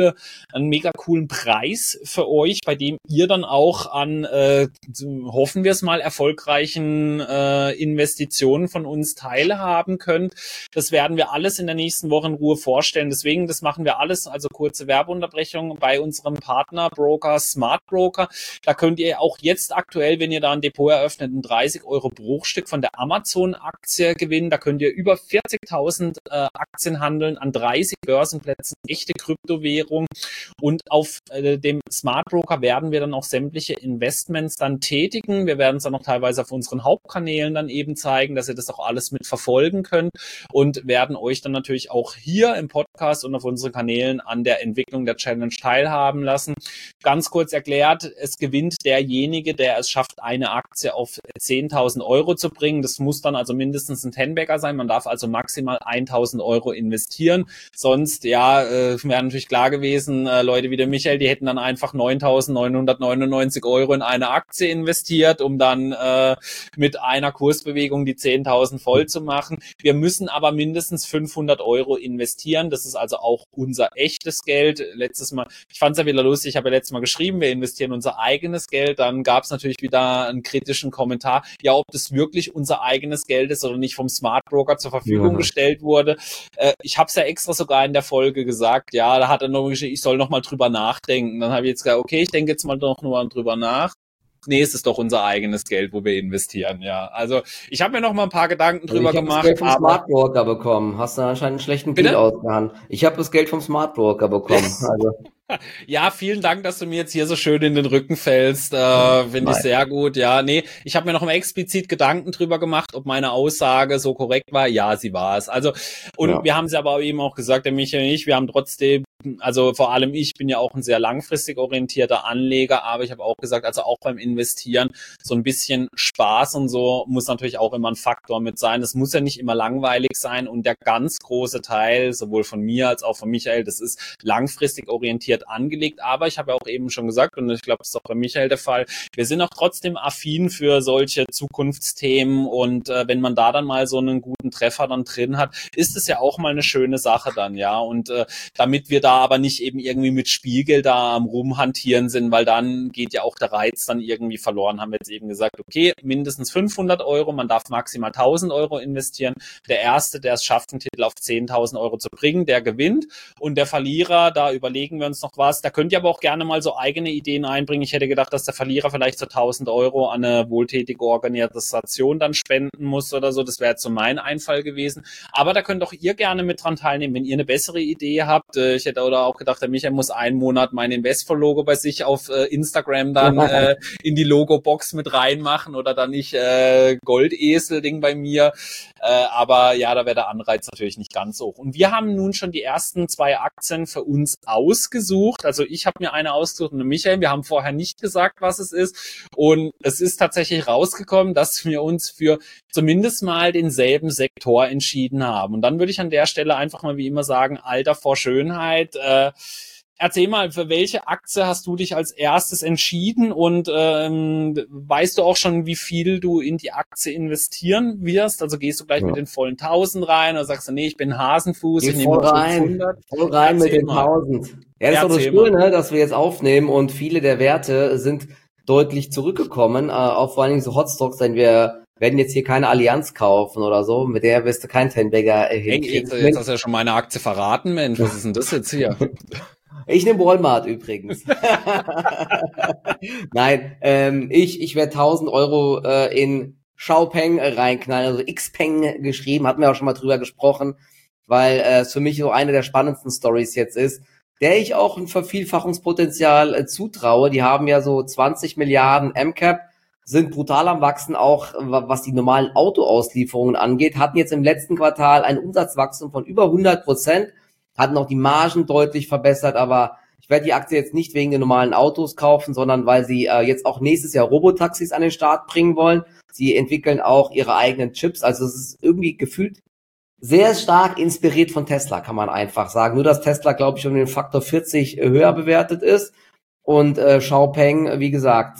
coolen Preis für euch, bei dem ihr dann auch an, hoffen wir es mal, erfolgreichen Investitionen von uns teilhaben könnt. Das werden wir alles in der nächsten Woche in Ruhe vorstellen. Deswegen, das machen wir alles, also kurze Werbeunterbrechung bei unserem Partnerbroker Smart Broker. Da könnt ihr auch jetzt aktuell, wenn ihr da ein Depot eröffnet, ein 30 Euro Bruchstück von der Amazon-Aktie gewinnen. Da könnt ihr über 40.000 Aktien handeln an 30 Börsenplätzen, echte Kryptowährung. Und auf dem Smart Broker werden wir dann auch sämtliche Investments dann tätigen. Wir werden es dann auch teilweise auf unseren Hauptkanälen dann eben zeigen, dass ihr das auch alles mit verfolgen könnt, und werden euch dann natürlich auch hier im Podcast und auf unseren Kanälen an der Entwicklung der Challenge teilhaben lassen. Ganz kurz erklärt, es gewinnt derjenige, der es schafft, eine Aktie auf 10.000 Euro zu bringen. Das muss dann also mindestens ein Tenbagger sein. Man darf also maximal 1.000 Euro investieren. Sonst, wäre natürlich klar gewesen, Leute wie der Michael, die hätten dann einfach 9.999 Euro in eine Aktie investiert, um dann mit einer Kursbewegung die 10.000 voll zu machen. Wir müssen aber mindestens 500 Euro investieren. Das ist also auch unser echtes Geld. Letztes Mal, ich fand es ja wieder lustig, ich habe ja letztes Mal geschrieben, wir investieren unser eigenes Geld. Dann gab es natürlich wieder einen kritischen Kommentar, ja, ob das wirklich unser eigenes Geld ist oder nicht vom Smart Broker zur Verfügung gestellt wurde. Ich habe es ja extra sogar in der Folge gesagt, ja, da hat er noch geschrieben, ich soll noch mal drüber nachdenken. Dann habe ich jetzt gesagt, okay, ich denke jetzt mal noch mal drüber nach. Nee, es ist doch unser eigenes Geld, wo wir investieren, ja. Also ich habe mir noch mal ein paar Gedanken drüber gemacht. Ich habe das Geld vom Smart Broker bekommen. Hast du anscheinend einen schlechten Deal ausgehandelt. Ich habe das Geld vom Smart Broker bekommen. Also. Ja, vielen Dank, dass du mir jetzt hier so schön in den Rücken fällst. Finde ich sehr gut. Ja, nee, ich habe mir noch mal explizit Gedanken drüber gemacht, ob meine Aussage so korrekt war. Ja, sie war es. Also, und wir haben sie aber eben auch gesagt, der Michael und ich, wir haben trotzdem, also vor allem ich bin ja auch ein sehr langfristig orientierter Anleger, aber ich habe auch gesagt, also auch beim Investieren so ein bisschen Spaß und so muss natürlich auch immer ein Faktor mit sein. Es muss ja nicht immer langweilig sein, und der ganz große Teil, sowohl von mir als auch von Michael, das ist langfristig orientiert angelegt, aber ich habe ja auch eben schon gesagt, und ich glaube, das ist auch bei Michael der Fall, wir sind auch trotzdem affin für solche Zukunftsthemen, und wenn man da dann mal so einen guten Treffer dann drin hat, ist es ja auch mal eine schöne Sache dann, ja, und damit wir da aber nicht eben irgendwie mit Spielgeld da am Rumhantieren sind, weil dann geht ja auch der Reiz dann irgendwie verloren, haben wir jetzt eben gesagt, okay, mindestens 500 Euro, man darf maximal 1.000 Euro investieren, der Erste, der es schafft, einen Titel auf 10.000 Euro zu bringen, der gewinnt, und der Verlierer, da überlegen wir uns noch was. Da könnt ihr aber auch gerne mal so eigene Ideen einbringen. Ich hätte gedacht, dass der Verlierer vielleicht so 1.000 Euro an eine wohltätige Organisation dann spenden muss oder so. Das wäre jetzt so mein Einfall gewesen. Aber da könnt auch ihr gerne mit dran teilnehmen, wenn ihr eine bessere Idee habt. Ich hätte oder auch gedacht, der Michael muss einen Monat mein Investor-Logo bei sich auf Instagram dann in die Logo-Box mit reinmachen oder dann nicht Goldesel-Ding bei mir. Aber ja, da wäre der Anreiz natürlich nicht ganz hoch. Und wir haben nun schon die ersten 2 Aktien für uns ausgesucht. Also ich habe mir eine ausgesucht und Michael, wir haben vorher nicht gesagt, was es ist. Und es ist tatsächlich rausgekommen, dass wir uns für zumindest mal denselben Sektor entschieden haben. Und dann würde ich an der Stelle einfach mal wie immer sagen, Alter vor Schönheit. Erzähl mal, für welche Aktie hast du dich als erstes entschieden und weißt du auch schon, wie viel du in die Aktie investieren wirst? Also gehst du gleich mit den vollen 1.000 rein oder sagst du, nee, ich bin Hasenfuß, ich nehme 500? Voll rein mit den 1.000. Ja, das ist doch das Schöne, dass wir jetzt aufnehmen und viele der Werte sind deutlich zurückgekommen, auch vor allen Dingen so Hotstocks, denn wir werden jetzt hier keine Allianz kaufen oder so, mit der wirst du keinen Tenbagger hinkriegen. Jetzt hast du ja schon meine Aktie verraten, Mensch, was ist denn das jetzt hier? Ich nehme Walmart übrigens. Nein, ich werde 1.000 Euro in Xiaopeng reinknallen, also Xpeng geschrieben, hatten wir auch schon mal drüber gesprochen, weil es für mich so eine der spannendsten Stories jetzt ist, der ich auch ein Vervielfachungspotenzial zutraue. Die haben ja so 20 Milliarden MCAP, sind brutal am Wachsen, auch was die normalen Autoauslieferungen angeht, hatten jetzt im letzten Quartal ein Umsatzwachstum von über 100%, hatten auch die Margen deutlich verbessert, aber ich werde die Aktie jetzt nicht wegen den normalen Autos kaufen, sondern weil sie jetzt auch nächstes Jahr Robotaxis an den Start bringen wollen. Sie entwickeln auch ihre eigenen Chips, also es ist irgendwie gefühlt sehr stark inspiriert von Tesla, kann man einfach sagen. Nur, dass Tesla, glaube ich, um den Faktor 40 höher bewertet ist und Xiaopeng, wie gesagt,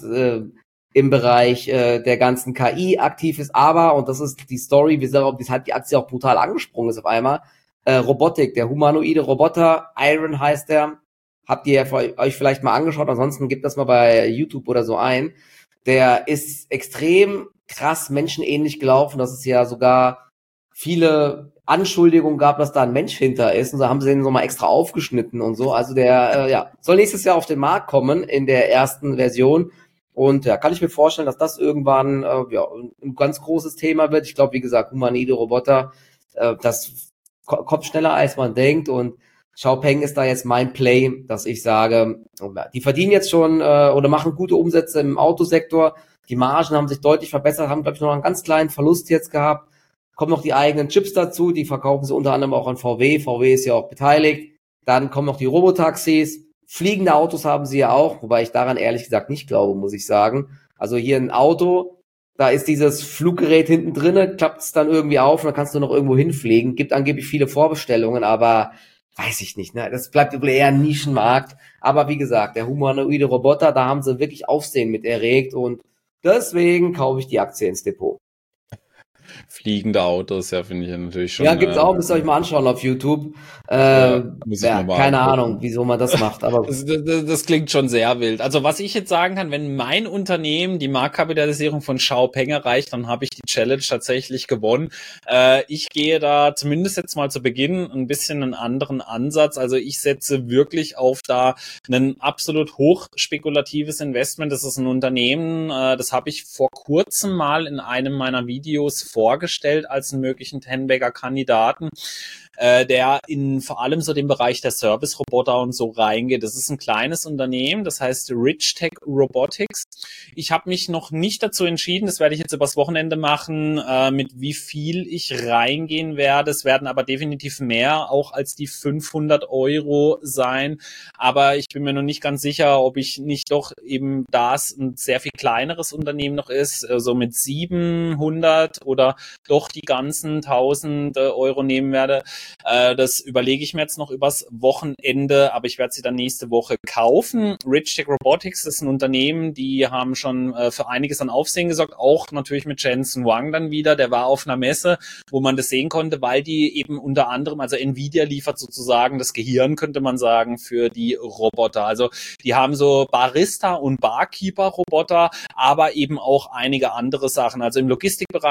im Bereich der ganzen KI aktiv ist, aber, und das ist die Story, weshalb die Aktie auch brutal angesprungen ist auf einmal, Robotik, der humanoide Roboter, Iron heißt der, habt ihr euch vielleicht mal angeschaut, ansonsten gebt das mal bei YouTube oder so ein, der ist extrem krass menschenähnlich gelaufen, dass es ja sogar viele Anschuldigungen gab, dass da ein Mensch hinter ist und so haben sie den so mal extra aufgeschnitten und so, also der soll nächstes Jahr auf den Markt kommen in der ersten Version und ja, kann ich mir vorstellen, dass das irgendwann ein ganz großes Thema wird. Ich glaube, wie gesagt, humanoide Roboter, das kommt schneller als man denkt und Xiaopeng ist da jetzt mein Play, dass ich sage, die verdienen jetzt schon oder machen gute Umsätze im Autosektor, die Margen haben sich deutlich verbessert, haben glaube ich noch einen ganz kleinen Verlust jetzt gehabt, kommen noch die eigenen Chips dazu, die verkaufen sie unter anderem auch an VW, VW ist ja auch beteiligt, dann kommen noch die Robotaxis, fliegende Autos haben sie ja auch, wobei ich daran ehrlich gesagt nicht glaube, muss ich sagen, also hier ein Auto, da ist dieses Fluggerät hinten drinne, klappt es dann irgendwie auf und dann kannst du noch irgendwo hinfliegen. Gibt angeblich viele Vorbestellungen, aber weiß ich nicht, ne? Das bleibt wohl eher ein Nischenmarkt. Aber wie gesagt, der humanoide Roboter, da haben sie wirklich Aufsehen mit erregt und deswegen kaufe ich die Aktie ins Depot. Fliegende Autos, ja, finde ich natürlich schon. Ja, gibt's auch, müsst ihr euch mal anschauen auf YouTube. Keine Ahnung, wieso man das macht, aber das klingt schon sehr wild. Also was ich jetzt sagen kann, wenn mein Unternehmen die Marktkapitalisierung von Xiaopeng erreicht, dann habe ich die Challenge tatsächlich gewonnen. Ich gehe da zumindest jetzt mal zu Beginn ein bisschen einen anderen Ansatz. Also ich setze wirklich auf da ein absolut hochspekulatives Investment. Das ist ein Unternehmen, das habe ich vor kurzem mal in einem meiner Videos vorgestellt als einen möglichen Tenbagger-Kandidaten, der in vor allem so den Bereich der Service-Roboter und so reingeht. Das ist ein kleines Unternehmen, das heißt Richtech Robotics. Ich habe mich noch nicht dazu entschieden, das werde ich jetzt übers Wochenende machen, mit wie viel ich reingehen werde. Es werden aber definitiv mehr auch als die 500 Euro sein. Aber ich bin mir noch nicht ganz sicher, ob ich nicht doch eben das ein sehr viel kleineres Unternehmen noch ist, so mit 700 oder doch die ganzen 1.000 Euro nehmen werde. Das überlege ich mir jetzt noch übers Wochenende, aber ich werde sie dann nächste Woche kaufen. Richtech Robotics ist ein Unternehmen, die haben schon für einiges an Aufsehen gesorgt, auch natürlich mit Jensen Huang dann wieder. Der war auf einer Messe, wo man das sehen konnte, weil die eben unter anderem, also Nvidia liefert sozusagen das Gehirn, könnte man sagen, für die Roboter. Also die haben so Barista- und Barkeeper-Roboter, aber eben auch einige andere Sachen. Also im Logistikbereich haben sie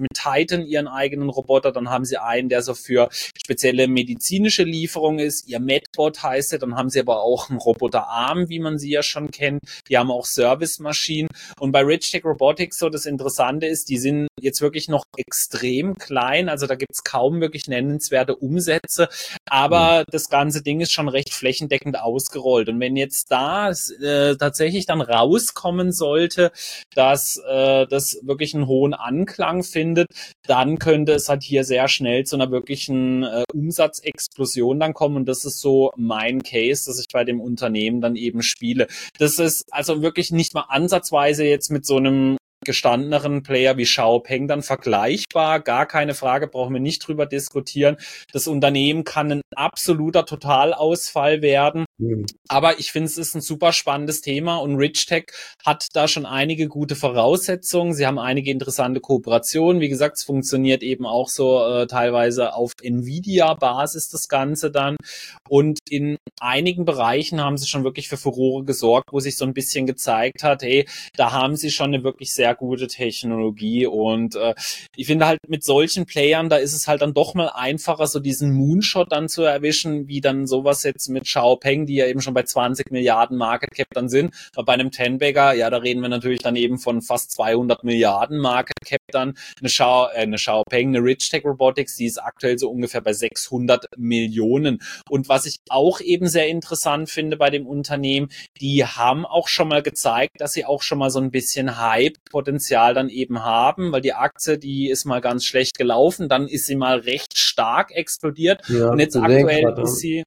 mit Titan ihren eigenen Roboter, dann haben sie einen, der so für spezielle medizinische Lieferung ist, ihr Medbot heißt er, dann haben sie aber auch einen Roboterarm, wie man sie ja schon kennt, die haben auch Servicemaschinen und bei Ridgetech Robotics so das Interessante ist, die sind jetzt wirklich noch extrem klein, also da gibt's kaum wirklich nennenswerte Umsätze, aber das ganze Ding ist schon recht flächendeckend ausgerollt und wenn jetzt da tatsächlich dann rauskommen sollte, dass das wirklich einen hohen Anklang findet, dann könnte es halt hier sehr schnell zu einer wirklichen Umsatzexplosion dann kommen und das ist so mein Case, dass ich bei dem Unternehmen dann eben spiele. Das ist also wirklich nicht mal ansatzweise jetzt mit so einem gestandeneren Player wie Xiaopeng dann vergleichbar, gar keine Frage, brauchen wir nicht drüber diskutieren. Das Unternehmen kann ein absoluter Totalausfall werden. Aber ich finde, es ist ein super spannendes Thema und Ridgetech hat da schon einige gute Voraussetzungen. Sie haben einige interessante Kooperationen. Wie gesagt, es funktioniert eben auch so teilweise auf Nvidia-Basis das Ganze dann. Und in einigen Bereichen haben sie schon wirklich für Furore gesorgt, wo sich so ein bisschen gezeigt hat, hey, da haben sie schon eine wirklich sehr gute Technologie. Und ich finde halt mit solchen Playern, da ist es halt dann doch mal einfacher, so diesen Moonshot dann zu erwischen, wie dann sowas jetzt mit Xiaopeng, die ja eben schon bei 20 Milliarden Market Cap dann sind. Aber bei einem Tenbagger, ja, da reden wir natürlich dann eben von fast 200 Milliarden Market Cap dann. Eine Xiaopeng, eine Ridgetech Robotics, die ist aktuell so ungefähr bei 600 Millionen. Und was ich auch eben sehr interessant finde bei dem Unternehmen, die haben auch schon mal gezeigt, dass sie auch schon mal so ein bisschen Hype-Potenzial dann eben haben, weil die Aktie, die ist mal ganz schlecht gelaufen, dann ist sie mal recht stark explodiert Ja, und jetzt aktuell ist sie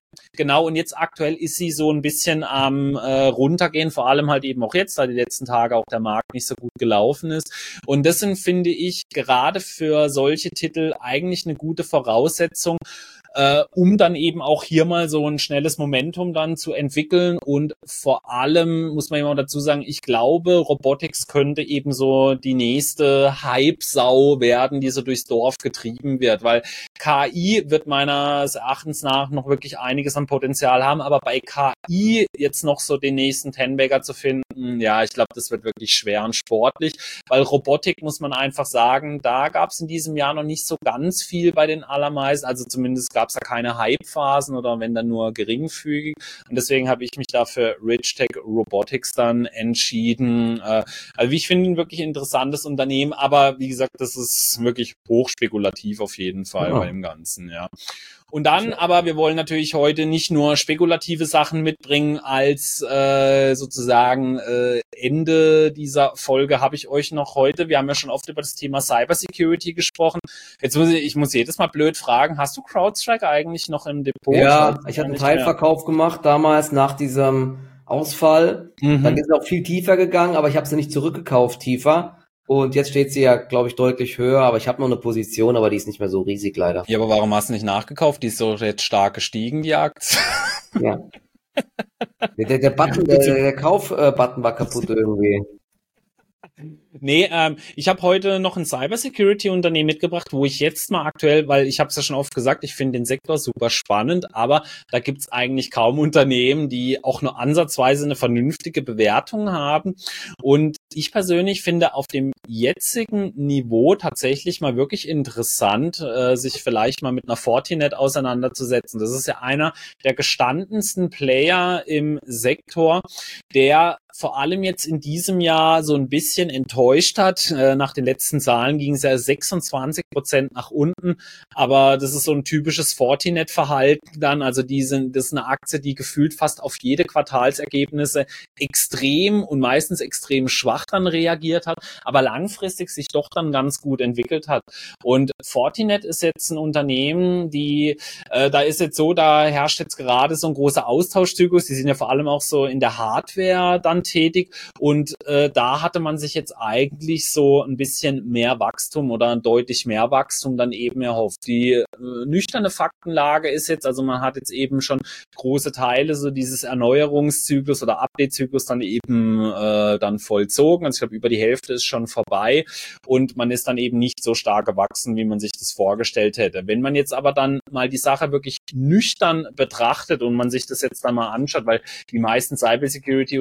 so ein bisschen am runtergehen, vor allem halt eben auch jetzt, da die letzten Tage auch der Markt nicht so gut gelaufen ist. Und das sind, finde ich, gerade für solche Titel eigentlich eine gute Voraussetzung, um dann eben auch hier mal so ein schnelles Momentum dann zu entwickeln und vor allem muss man immer dazu sagen, ich glaube, Robotics könnte eben so die nächste Hype-Sau werden, die so durchs Dorf getrieben wird, weil KI wird meines Erachtens nach noch wirklich einiges an Potenzial haben, aber bei KI jetzt noch so den nächsten Tenbagger zu finden, ja, ich glaube, das wird wirklich schwer und sportlich, weil Robotik muss man einfach sagen, da gab es in diesem Jahr noch nicht so ganz viel bei den allermeisten, also zumindest gab es da keine Hype-Phasen oder wenn dann nur geringfügig und deswegen habe ich mich da für Ridgetech Robotics dann entschieden. Also ich finde ein wirklich interessantes Unternehmen, aber wie gesagt, das ist wirklich hochspekulativ auf jeden Fall bei dem Ganzen, ja. Und dann, aber wir wollen natürlich heute nicht nur spekulative Sachen mitbringen, als sozusagen Ende dieser Folge habe ich euch noch heute, wir haben ja schon oft über das Thema Cybersecurity gesprochen. Jetzt ich muss jedes Mal blöd fragen, hast du CrowdStrike eigentlich noch im Depot? Ja, ich hatte einen Teilverkauf gemacht damals nach diesem Ausfall. Dann ist es auch viel tiefer gegangen, aber ich habe sie nicht zurückgekauft tiefer. Und jetzt steht sie ja, glaube ich, deutlich höher, aber ich habe noch eine Position, aber die ist nicht mehr so riesig leider. Ja, aber warum hast du nicht nachgekauft? Die ist so jetzt stark gestiegen, die Aktie. Ja. Der Button, der Kauf-Button war kaputt irgendwie. Nee, ich habe heute noch ein Cybersecurity-Unternehmen mitgebracht, wo ich jetzt mal aktuell, weil ich habe es ja schon oft gesagt, ich finde den Sektor super spannend, aber da gibt's eigentlich kaum Unternehmen, die auch nur ansatzweise eine vernünftige Bewertung haben. Und ich persönlich finde auf dem jetzigen Niveau tatsächlich mal wirklich interessant, sich vielleicht mal mit einer Fortinet auseinanderzusetzen. Das ist ja einer der gestandensten Player im Sektor, der vor allem jetzt in diesem Jahr so ein bisschen enttäuscht hat. Nach den letzten Zahlen ging es ja 26% nach unten, aber das ist so ein typisches Fortinet-Verhalten dann. Also das ist eine Aktie, die gefühlt fast auf jede Quartalsergebnisse extrem und meistens extrem schwach dann reagiert hat, aber langfristig sich doch dann ganz gut entwickelt hat. Und Fortinet ist jetzt ein Unternehmen, da ist jetzt so, da herrscht jetzt gerade so ein großer Austauschzyklus. Die sind ja vor allem auch so in der Hardware dann tätig und da hatte man sich jetzt eigentlich so ein bisschen mehr Wachstum oder deutlich mehr Wachstum dann eben erhofft. Die nüchterne Faktenlage ist jetzt, also man hat jetzt eben schon große Teile so dieses Erneuerungszyklus oder Update-Zyklus dann eben dann vollzogen. Also ich glaube, über die Hälfte ist schon vorbei und man ist dann eben nicht so stark gewachsen, wie man sich das vorgestellt hätte. Wenn man jetzt aber dann mal die Sache wirklich nüchtern betrachtet und man sich das jetzt dann mal anschaut, weil die meisten Cybersecurity-Unternehmen,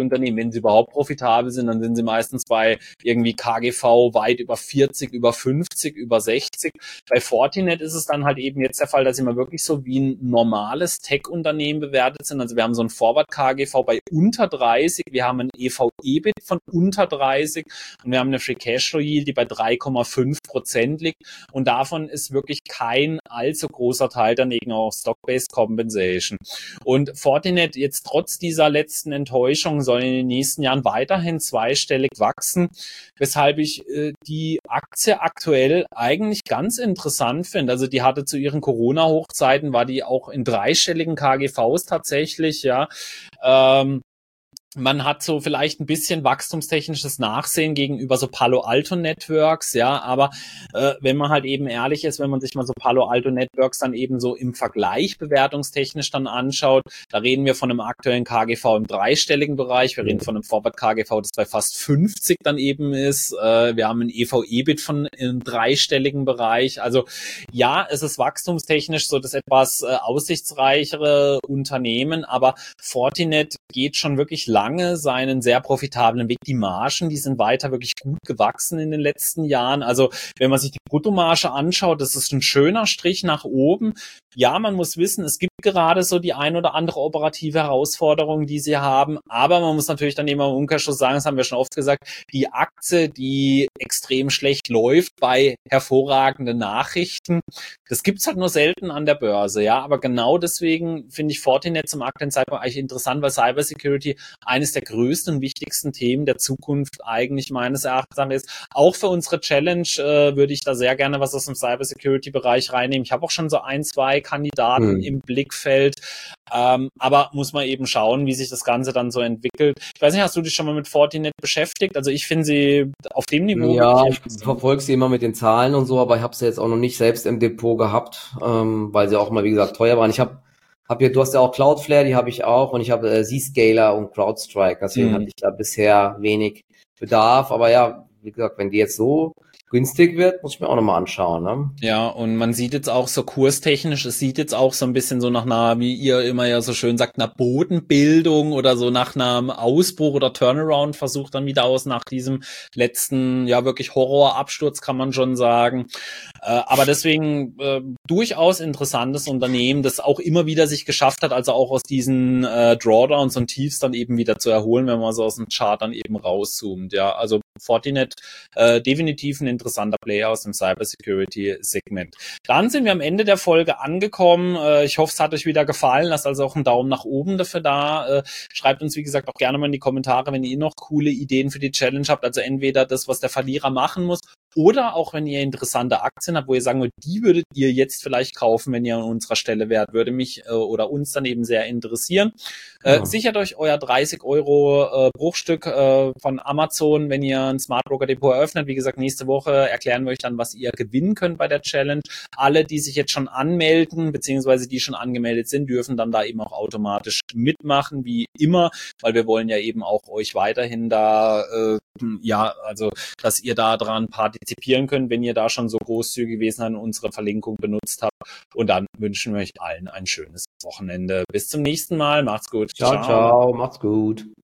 wenn sie überhaupt profitabel sind, dann sind sie meistens bei irgendwie KGV weit über 40, über 50, über 60. Bei Fortinet ist es dann halt eben jetzt der Fall, dass sie mal wirklich so wie ein normales Tech-Unternehmen bewertet sind. Also wir haben so ein Forward-KGV bei unter 30, wir haben ein EV-EBIT von unter 30 und wir haben eine Free-Cashflow-Yield, die bei 3,5% liegt. Und davon ist wirklich kein allzu großer Teil dann eben auch Stock-Based Compensation. Und Fortinet jetzt trotz dieser letzten Enttäuschung soll in den nächsten Jahren weiterhin zweistellig wachsen, weshalb ich die Aktie aktuell eigentlich ganz interessant finde. Also die hatte zu ihren Corona-Hochzeiten, war die auch in dreistelligen KGVs tatsächlich, ja. Man hat so vielleicht ein bisschen wachstumstechnisches Nachsehen gegenüber so Palo Alto Networks, ja, aber wenn man halt eben ehrlich ist, wenn man sich mal so Palo Alto Networks dann eben so im Vergleich bewertungstechnisch dann anschaut, da reden wir von einem aktuellen KGV im dreistelligen Bereich, wir reden von einem Forward KGV, das bei fast 50 dann eben ist, wir haben ein EV-EBIT von im dreistelligen Bereich, also ja, es ist wachstumstechnisch so das etwas aussichtsreichere Unternehmen, aber Fortinet geht schon wirklich lange seinen sehr profitablen Weg. Die Margen, die sind weiter wirklich gut gewachsen in den letzten Jahren. Also wenn man sich die Bruttomarge anschaut, das ist ein schöner Strich nach oben. Ja, man muss wissen, es gibt gerade so die ein oder andere operative Herausforderung, die sie haben. Aber man muss natürlich dann immer im Umkehrschluss sagen, das haben wir schon oft gesagt, die Aktie, die extrem schlecht läuft bei hervorragenden Nachrichten, das gibt's halt nur selten an der Börse. Ja, aber genau deswegen finde ich Fortinet zum aktuellen Zeitpunkt eigentlich interessant, weil Cybersecurity eines der größten und wichtigsten Themen der Zukunft eigentlich meines Erachtens ist. Auch für unsere Challenge würde ich da sehr gerne was aus dem Cybersecurity-Bereich reinnehmen. Ich habe auch schon so ein, zwei Kandidaten im Blickfeld, aber muss man eben schauen, wie sich das Ganze dann so entwickelt. Ich weiß nicht, hast du dich schon mal mit Fortinet beschäftigt? Also ich finde sie auf dem Niveau. Ja, ich verfolge sie immer mit den Zahlen und so, aber ich habe sie jetzt auch noch nicht selbst im Depot gehabt, weil sie auch mal, wie gesagt, teuer waren. Ich habe hier, du hast ja auch Cloudflare, die habe ich auch, und ich habe Zscaler und CrowdStrike, deswegen hatte ich da bisher wenig Bedarf, aber ja, wie gesagt, wenn die jetzt so günstig wird, muss ich mir auch nochmal anschauen, ne? Ja, und man sieht jetzt auch so kurstechnisch, es sieht jetzt auch so ein bisschen so nach einer, wie ihr immer ja so schön sagt, einer Bodenbildung oder so nach einem Ausbruch oder Turnaround-Versuch dann wieder aus nach diesem letzten, ja wirklich Horrorabsturz, kann man schon sagen. Aber deswegen durchaus interessantes Unternehmen, das auch immer wieder sich geschafft hat, also auch aus diesen Drawdowns und Tiefs dann eben wieder zu erholen, wenn man so aus dem Chart dann eben rauszoomt. Ja, also Fortinet definitiv ein interessanter Player aus dem Cybersecurity-Segment. Dann sind wir am Ende der Folge angekommen. Ich hoffe, es hat euch wieder gefallen. Lasst also auch einen Daumen nach oben dafür da. Schreibt uns, wie gesagt, auch gerne mal in die Kommentare, wenn ihr noch coole Ideen für die Challenge habt. Also entweder das, was der Verlierer machen muss, oder auch wenn ihr interessante Aktien habt, wo ihr sagen würdet, die würdet ihr jetzt vielleicht kaufen, wenn ihr an unserer Stelle wärt, würde mich oder uns dann eben sehr interessieren. Sichert euch euer 30 € Bruchstück von Amazon, wenn ihr ein Smart Broker Depot eröffnet. Wie gesagt, nächste Woche erklären wir euch dann, was ihr gewinnen könnt bei der Challenge. Alle, die sich jetzt schon anmelden, beziehungsweise die schon angemeldet sind, dürfen dann da eben auch automatisch mitmachen, wie immer, weil wir wollen ja eben auch euch weiterhin da, also, dass ihr da dran partizipieren könnt, wenn ihr da schon so großzügig gewesen seid und unsere Verlinkung benutzt habt. Und dann wünschen wir euch allen ein schönes Wochenende. Bis zum nächsten Mal. Macht's gut. Ciao, ciao. Macht's gut.